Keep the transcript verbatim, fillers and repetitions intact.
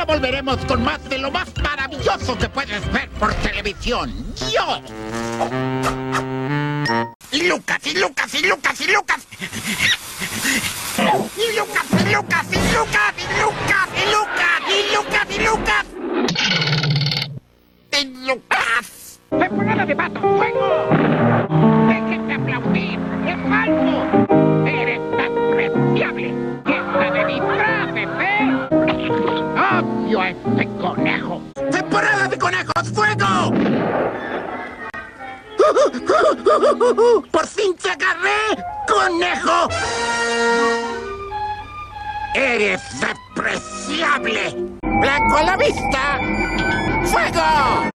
Pronto volveremos con más de lo más maravilloso que puedes ver por televisión. ¡Yo! Y Lucas, y Lucas, y Lucas, y Lucas. Y Lucas, y Lucas, y Lucas, y Lucas, y Lucas, y Lucas, y Lucas. Y Lucas. ¡Temporada de Pato Fuego! ¡Dejen de aplaudir! ¡Es falso! ¡Eres tan despreciable! ¡Que está de disfraz, ¿eh? ¡Odio a este conejo! ¡Temporada de conejos! ¡Fuego! ¡Por fin te agarré, conejo! ¡Eres despreciable! ¡Blanco a la vista! ¡Fuego!